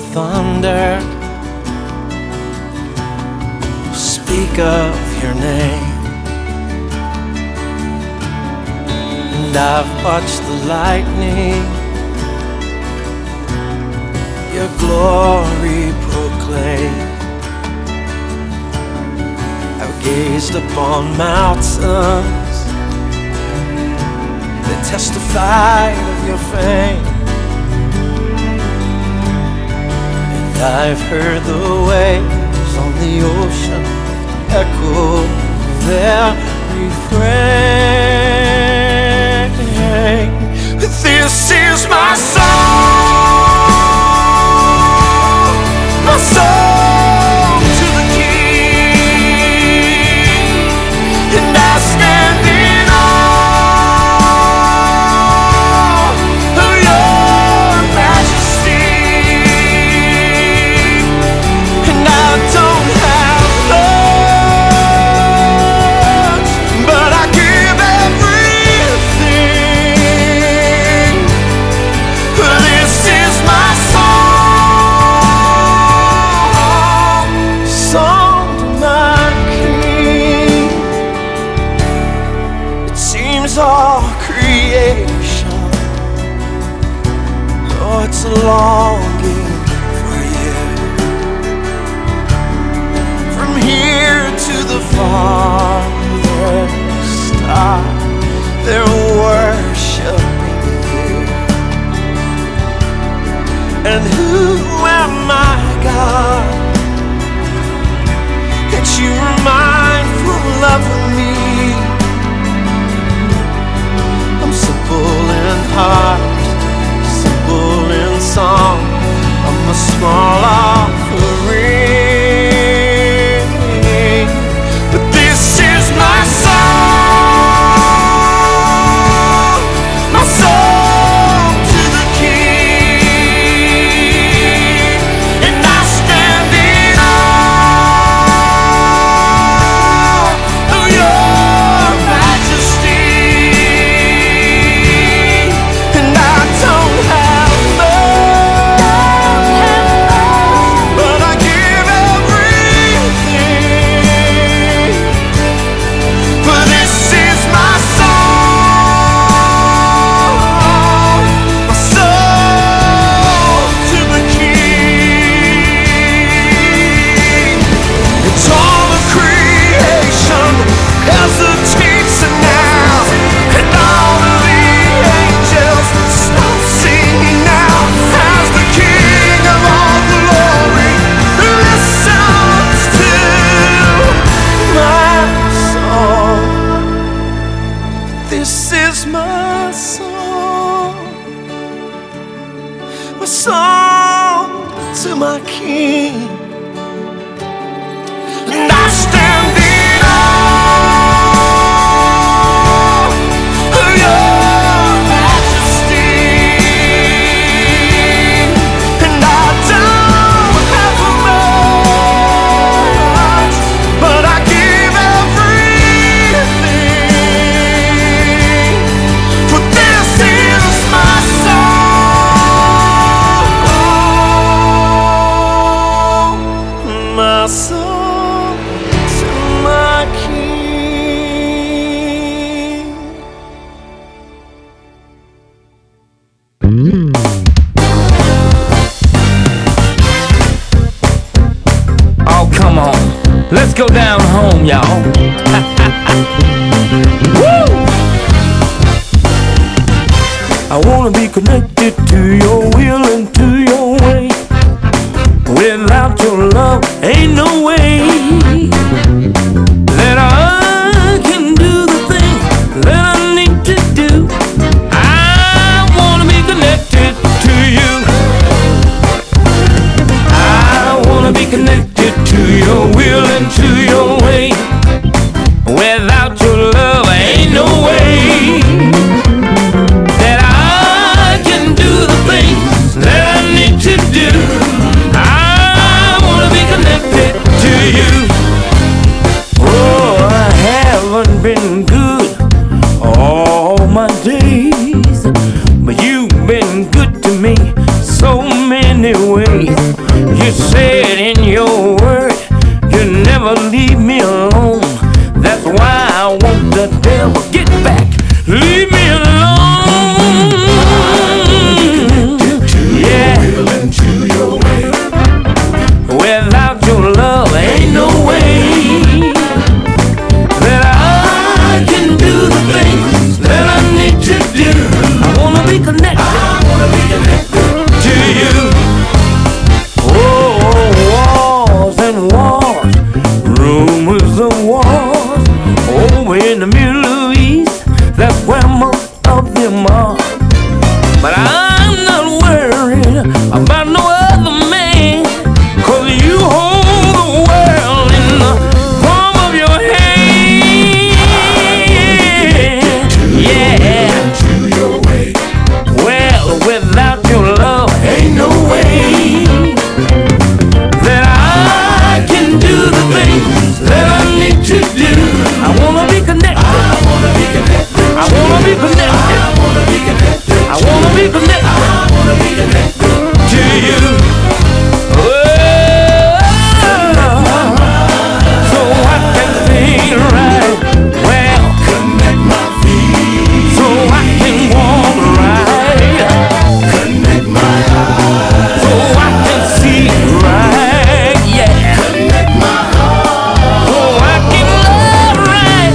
thunder, speak of your name. And I've watched the lightning your glory proclaim. I've gazed upon mountains that testify of your fame, and I've heard the waves on the ocean echo their refrain. This is my song, my song to the King, and I stand in awe of your majesty. And I don't have much, but I give everything. This is my song, song to my King. It seems all creation, oh, it's longing for you. From here to the farthest star, they're worshiping you. And who am I, God, that you are mindful of me? I'm simple in heart, simple in song. I'm a small offering, but this is my song, my song to the King, and I stand in awe of your majesty. And I don't have much, but I give everything. For this is my song, my song to the King. It's all of creation hesitates now, and all of the angels stop singing now, as the King of all glory listens to my song. This is my song, my song to my King, and I stand in awe of your majesty. And I don't have much, but I give everything. For this is my song, my song to my King. Oh, come on. Let's go down home, y'all. Woo! I wanna be connected to your will and to your way. Without your love, ain't no way that I can do the thing that I need to do. I wanna be connected to you. I wanna be connected to your will and to your way. Without your love, ain't no way that I can do the things that I need to do. I wanna be connected to you. Oh, I haven't been good all my days, but you've been good to me so many ways. never get back. Leave me alone. Yeah. Without your love, ain't no way that I can do the things that I need to do. I wanna be connected. I wanna be connected to you. Oh, walls and walls, rumors of wars over in the Middle East. That's where most of them are. But I'm not worried about no other man, 'cause you hold the world in the palm of your hand. Yeah. Well, without your love, ain't no way that I can do the things that I need to do. I wanna be connected. I wanna be connected. I wanna be connected. I wanna be connected. I wanna be connected. I wanna be connected to you. So I can feel right. Well, connect my feet. So I can walk right. Connect my eyes. So I can see right. Yeah. Connect my heart. So I can love right.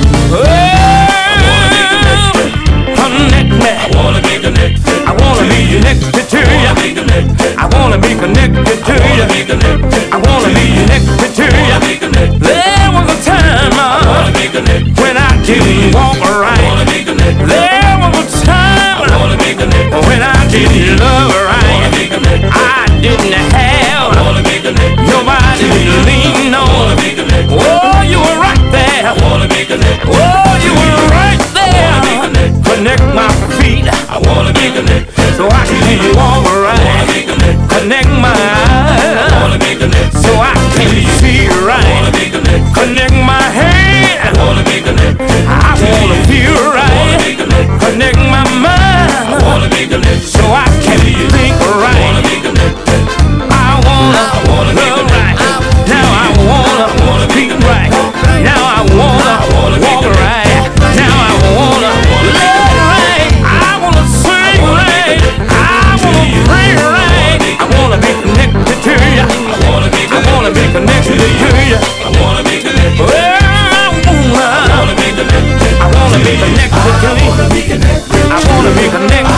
Connect me. I wanna be connected. I wanna be connected to you. I wanna be connected to you. I wanna be connected to you. There was a time when I didn't walk right. There was a time when I didn't love right. I didn't have nobody to lean on. Oh, you were right there. Oh, you were right there. Connect my feet. I wanna be connected so I can walk right. Connect my eyes so I can see right. Connect my hand. I wanna feel right. Connect my mind so I can think right. I wanna love right. Now I wanna be right. Now I wanna walk right. Now I wanna love right. I wanna sing right. I wanna pray right. I wanna be connected to you. I wanna be connected to you. Well, I wanna be connected to you. I wanna be connected to you. I wanna be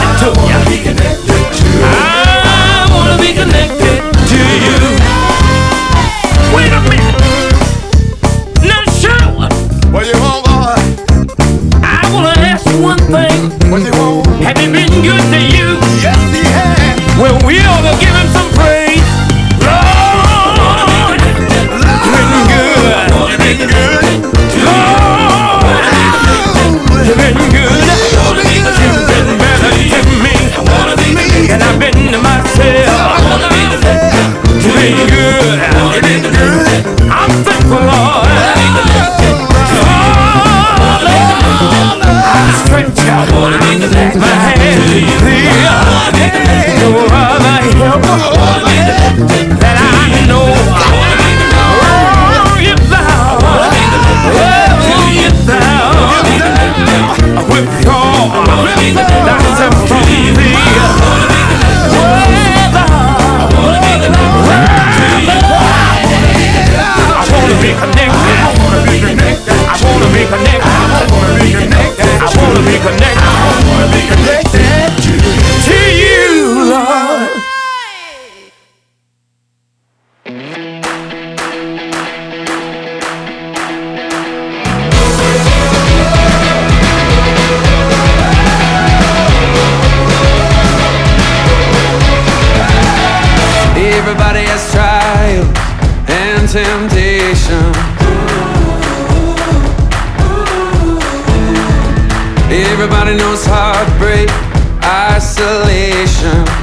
connected to you. Wait a minute. Now, show. What you want, boy? I wanna ask you one thing. What you want? Have he been good to you? Yes, he has. Well, we ought to give him some praise. Lord, you've been good. You've been good. Lord, you've been good. You've been better to me than I've been to myself. You've been good. I'm thankful, Lord. I stretch out my hand to thee. No other help that I know. Oh, you thou. Withdraw thyself from thee. I wanna be connected. I wanna be connected. I wanna be connected. I wanna be connected. I wanna be connected. I wanna be connected to you, Lord. Everybody has trials and temptation. Everybody knows heartbreak, isolation.